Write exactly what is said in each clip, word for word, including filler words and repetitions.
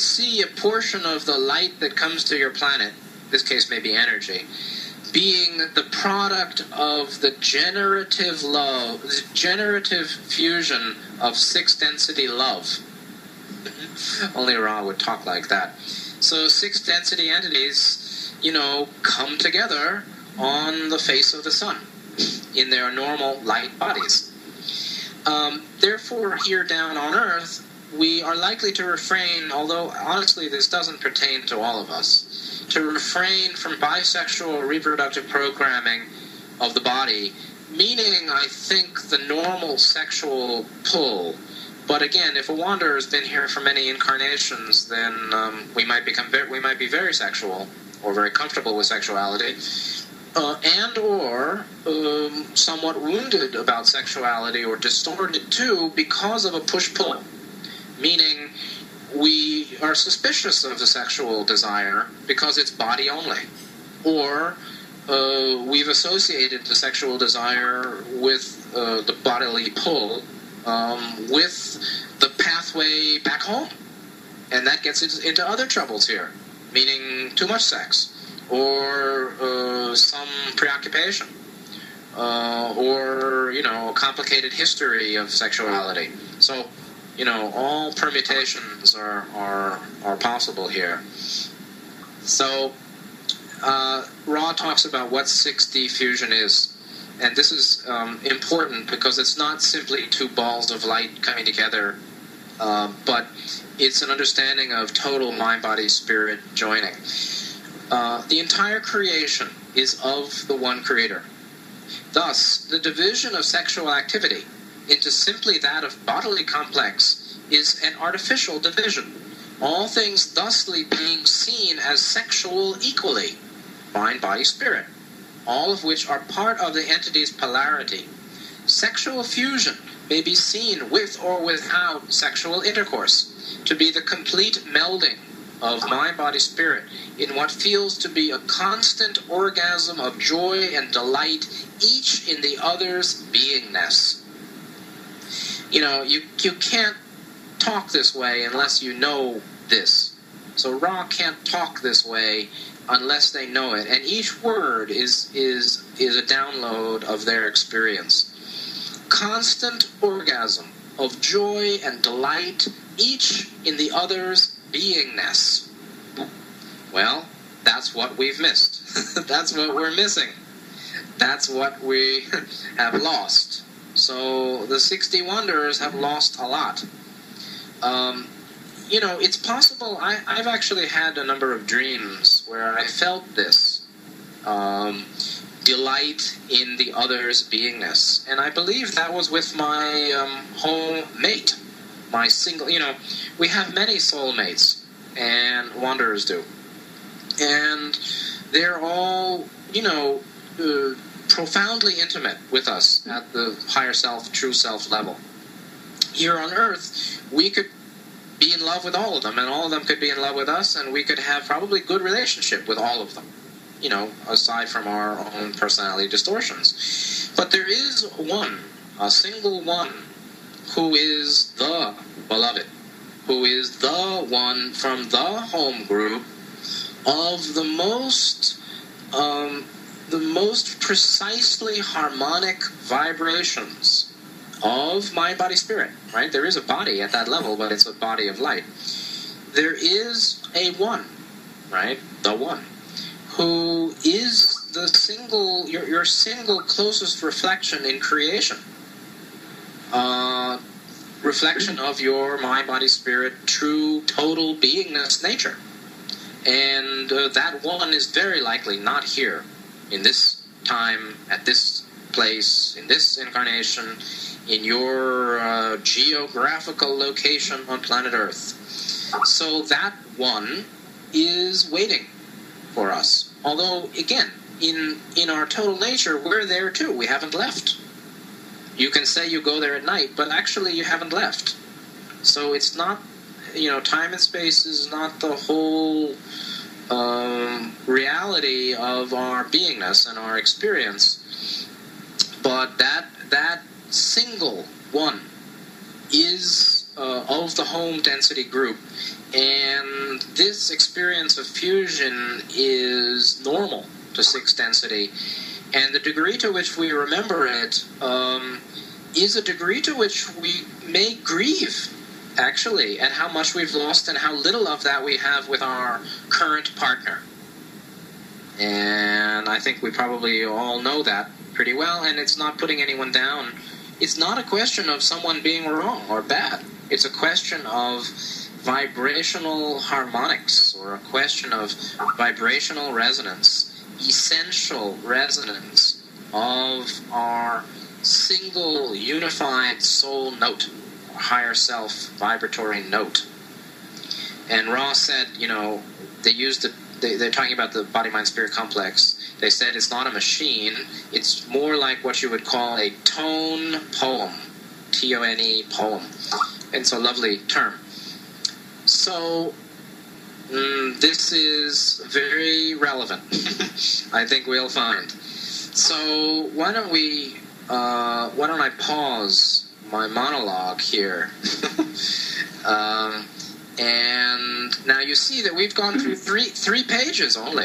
see a portion of the light that comes to your planet, this case may be energy, being the product of the generative love, the generative fusion of six-density love. Only Ra would talk like that. So six-density entities, you know, come together on the face of the sun in their normal light bodies. Um, therefore, here down on Earth, we are likely to refrain, although honestly this doesn't pertain to all of us, to refrain from bisexual reproductive programming of the body, meaning, I think, the normal sexual pull. But again, if a wanderer has been here for many incarnations, then um, we might become very, we might be very sexual or very comfortable with sexuality, uh, and or um, somewhat wounded about sexuality or distorted too because of a push-pull. Meaning, we are suspicious of the sexual desire because it's body only. Or uh, we've associated the sexual desire with uh, the bodily pull um, with the pathway back home. And that gets into other troubles here. Meaning too much sex. Or uh, some preoccupation. Uh, or, you know, a complicated history of sexuality. So, you know, all permutations are are, are possible here. So, uh, Ra talks about what six D fusion is. And this is um, important because it's not simply two balls of light coming together, uh, but it's an understanding of total mind-body-spirit joining. Uh, the entire creation is of the one creator. Thus, the division of sexual activity into simply that of bodily complex is an artificial division, all things thusly being seen as sexual equally, mind, body, spirit, all of which are part of the entity's polarity. Sexual fusion may be seen with or without sexual intercourse, to be the complete melding of mind, body, spirit in what feels to be a constant orgasm of joy and delight, each in the other's beingness. You know, you you can't talk this way unless you know this. So Ra can't talk this way unless they know it. And each word is is is a download of their experience. Constant orgasm of joy and delight, each in the other's beingness. Well, that's what we've missed. That's what we're missing. That's what we have lost. So the sixty Wanderers have lost a lot. Um, you know, it's possible, I, I've actually had a number of dreams where I felt this um, delight in the other's beingness. And I believe that was with my um, home mate, my single, you know, we have many soulmates, and Wanderers do. And they're all, you know, uh, profoundly intimate with us at the higher self, true self level. Here on Earth, we could be in love with all of them, and all of them could be in love with us, and we could have probably good relationship with all of them, you know, aside from our own personality distortions. But there is one, a single one, who is the beloved, who is the one from the home group of the most um, the most precisely harmonic vibrations of mind, body, spirit, right? There is a body at that level, but it's a body of light. There is a one, right? The one, who is the single, your, your single closest reflection in creation. Uh, reflection of your mind, body, spirit, true, total beingness nature. And uh, that one is very likely not here in this time, at this place, in this incarnation, in your uh, geographical location on planet Earth. So that one is waiting for us. Although, again, in in our total nature, we're there too. We haven't left. You can say you go there at night, but actually you haven't left. So it's not, you know, time and space is not the whole um, reality of our beingness and our experience. But that that single one is uh, of the home density group, and fifth experience of fusion is normal to sixth density, and the degree to which we remember it um, is a degree to which we may grieve, actually, at how much we've lost and how little of that we have with our current partner. And I think we probably all know that pretty well, and it's not putting anyone down. It's not a question of someone being wrong or bad. It's a question of vibrational harmonics, or a question of vibrational resonance, essential resonance of our single unified soul note, or higher self vibratory note. And Ross said, you know, they used it, they, they're talking about the body-mind-spirit complex. They said it's not a machine, it's more like what you would call a tone poem, T O N E poem. And it's a lovely term. So, mm, this is very relevant, I think we'll find. So, why don't we, uh, why don't I pause my monologue here? um, and now you see that we've gone through three three pages only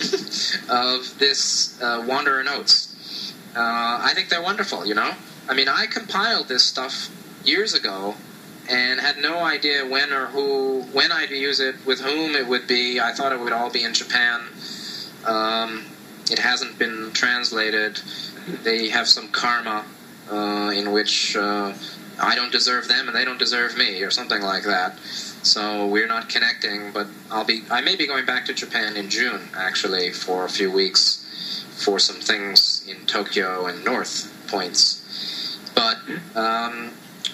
of this uh, Wanderer Notes. Uh, I think they're wonderful, you know? I mean, I compiled this stuff years ago, and had no idea when or who, when I'd use it, with whom it would be. I thought it would all be in Japan. Um, it hasn't been translated. They have some karma uh, in which uh, I don't deserve them and they don't deserve me, or something like that. So we're not connecting, but I'll be, I may be going back to Japan in June, actually, for a few weeks for some things in Tokyo and North points. But, um...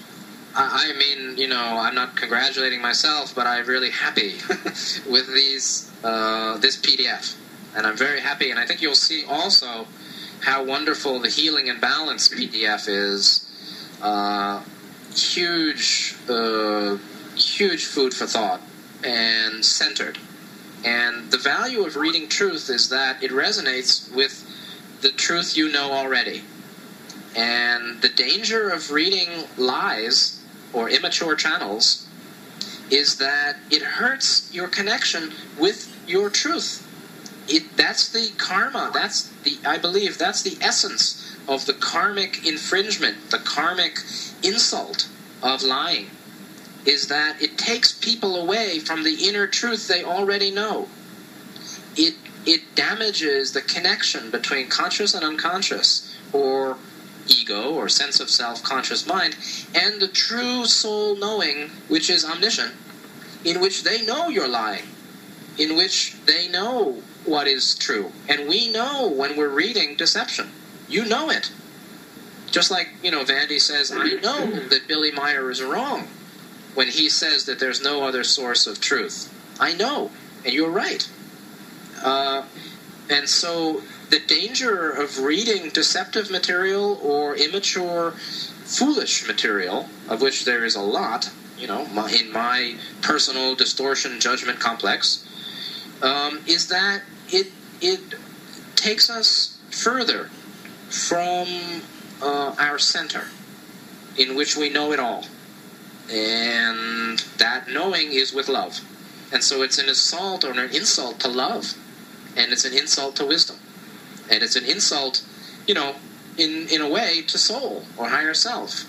I mean, you know, I'm not congratulating myself, but I'm really happy with these uh, this P D F. And I'm very happy, and I think you'll see also how wonderful the Healing and Balance P D F is. Uh, huge, uh, huge food for thought, and centered. And the value of reading truth is that it resonates with the truth you know already. And the danger of reading lies or immature channels is that it hurts your connection with your truth. It that's the karma. That's the I believe that's the essence of the karmic infringement, the karmic insult of lying, is that it takes people away from the inner truth they already know. It it damages the connection between conscious and unconscious, or ego or sense of self, conscious mind, and the true soul knowing, which is omniscient, in which they know you're lying, in which they know what is true. And we know when we're reading deception. You know it. Just like, you know, Vandy says, I know that Billy Meyer is wrong when he says that there's no other source of truth. I know, and you're right. Uh, and so the danger of reading deceptive material or immature, foolish material, of which there is a lot, you know, my, in my personal distortion judgment complex, um, is that it it takes us further from uh, our center, in which we know it all. And that knowing is with love. And so it's an assault or an insult to love. And it's an insult to wisdom. And it's an insult, you know, in, in a way, to soul or higher self.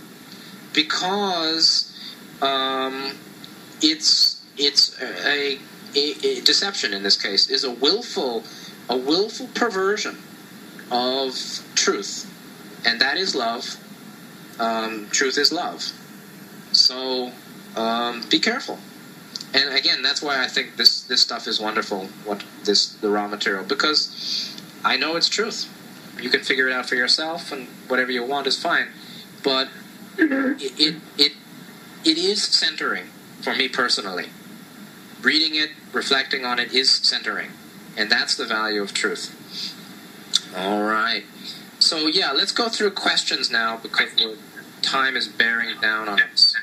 Because um, it's it's a, a, a deception in this case, is a willful, a willful perversion of truth. And that is love. Um, truth is love. So um, be careful. And again, that's why I think this, this stuff is wonderful, what this the raw material, because I know it's truth. You can figure it out for yourself, and whatever you want is fine. But it it it, it is centering for me personally. Reading it, reflecting on it is centering, and that's the value of truth. All right. So yeah, let's go through questions now, because time is bearing down on us.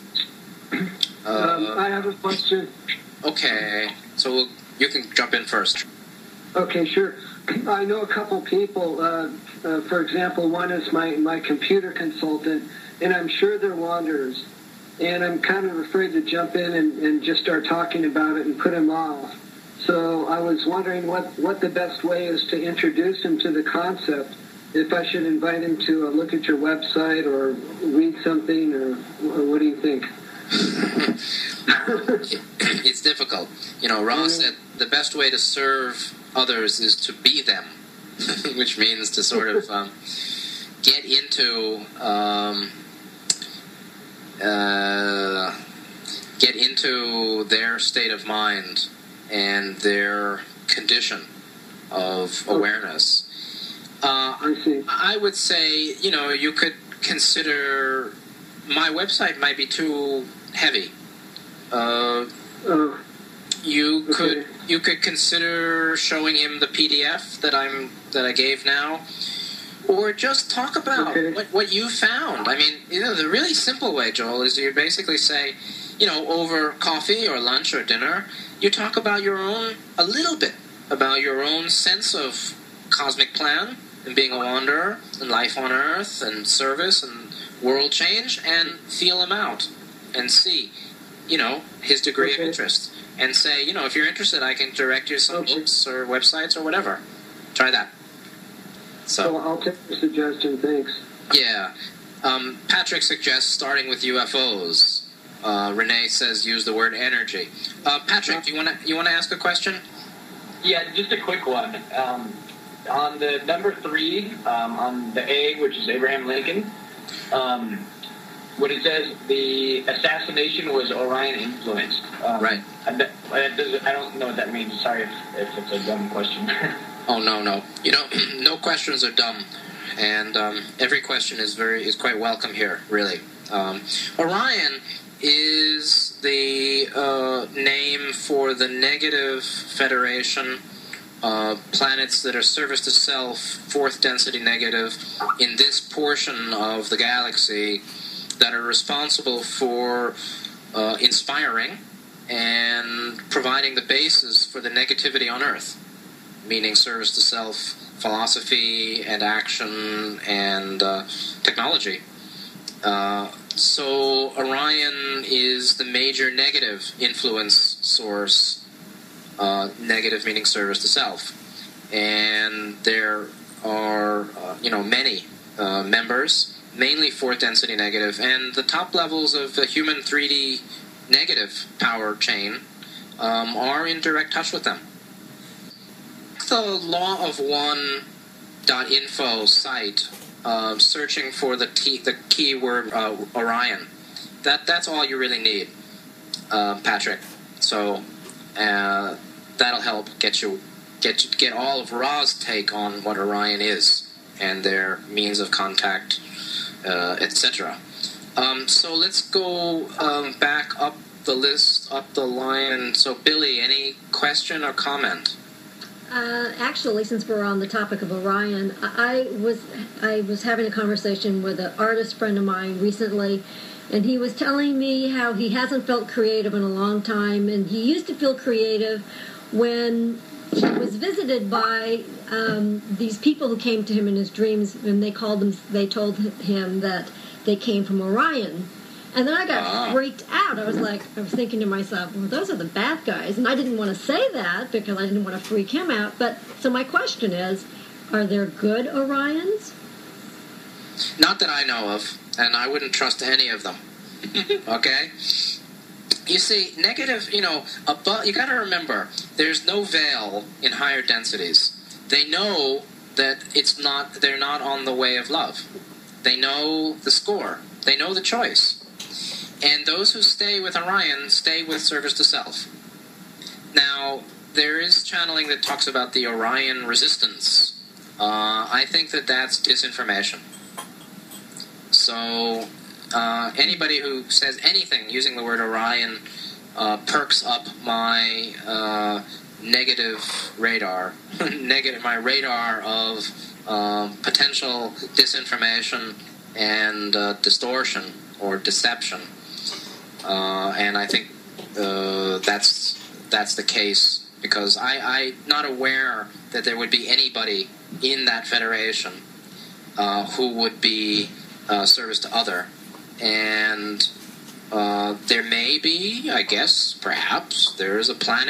Uh, um, I have a question. Okay, so we'll, you can jump in first. Okay, sure. I know a couple people. Uh, uh, for example, one is my, my computer consultant, and I'm sure they're wanderers. and I'm kind of afraid to jump in and, and just start talking about it and put him off. So I was wondering what, what the best way is to introduce him to the concept. If I should invite him to uh, look at your website or read something, or, or what do you think? It's difficult. You know, Ross said the best way to serve others is to be them, which means to sort of um, get into um, uh, get into their state of mind and their condition of awareness. Uh, I see. I would say, you know, you could consider my website might be too heavy. Uh, Uh, you okay. could you could consider showing him the P D F that I'm that I gave now, or just talk about Okay. what what you found. I mean, you know, the really simple way, Joel, is you basically say, you know, over coffee or lunch or dinner, you talk about your own a little bit about your own sense of cosmic plan and being a wanderer and life on Earth and service and world change, and feel him out and see, you know, his degree Okay. of interest, and say, you know, if you're interested, I can direct you to some Okay. books or websites or whatever. Try that. So So, I'll take the suggestion. Thanks. yeah. Um, Patrick suggests starting with U F Os. Uh, Renee says use the word energy. Uh, Patrick, do you want to you want to ask a question? Yeah, just a quick one. Um, on the number three, um, on the A, which is Abraham Lincoln, um, when it says the assassination was Orion influenced. Um, Right. I, bet- I does- I don't know what that means. Sorry if, if it's a dumb question. Oh no, no. You know, no questions are dumb, and um, every question is very is quite welcome here. Really, um, Orion is the uh, name for the negative federation. Uh, planets that are service to self, fourth density negative, in this portion of the galaxy that are responsible for uh, inspiring and providing the basis for the negativity on Earth, meaning service to self, philosophy and action and uh, technology. Uh, so Orion is the major negative influence source. Uh, negative meaning service to self, and there are uh, you know many uh, members, mainly fourth density negative, and the top levels of the human three D negative power chain um, are in direct touch with them. The law of one dot info site, uh, searching for the t- the keyword uh, Orion. That that's all you really need, uh, Patrick. So. Uh, that'll help get you get get all of Ra's take on what Orion is and their means of contact, uh, et cetera. Um, so let's go um, back up the list, up the line. So Billy, any question or comment? Uh, actually, since we're on the topic of Orion, I I was I was having a conversation with an artist friend of mine recently, and he was telling me how he hasn't felt creative in a long time, and he used to feel creative when he was visited by um, these people who came to him in his dreams, and they called them. They told him that they came from Orion. And then I got Ah. freaked out. I was like, I was thinking to myself, well, those are the bad guys. And I didn't want to say that because I didn't want to freak him out. But so my question is, are there good Orions? Not that I know of, and I wouldn't trust any of them. Okay? You see, negative, you know, above, you got to remember, there's no veil in higher densities. They know that it's not, they're not on the way of love. They know the score. They know the choice. And those who stay with Orion stay with service to self. Now, there is channeling that talks about the Orion resistance. Uh, I think that that's disinformation. So, uh, anybody who says anything using the word Orion uh, perks up my uh, negative radar, negative my radar of um, potential disinformation and uh, distortion or deception. Uh, and I think uh, that's that's the case because I, I'm not aware that there would be anybody in that federation uh, who would be uh, service to other. And Uh, there may be, I guess, perhaps, there is a planet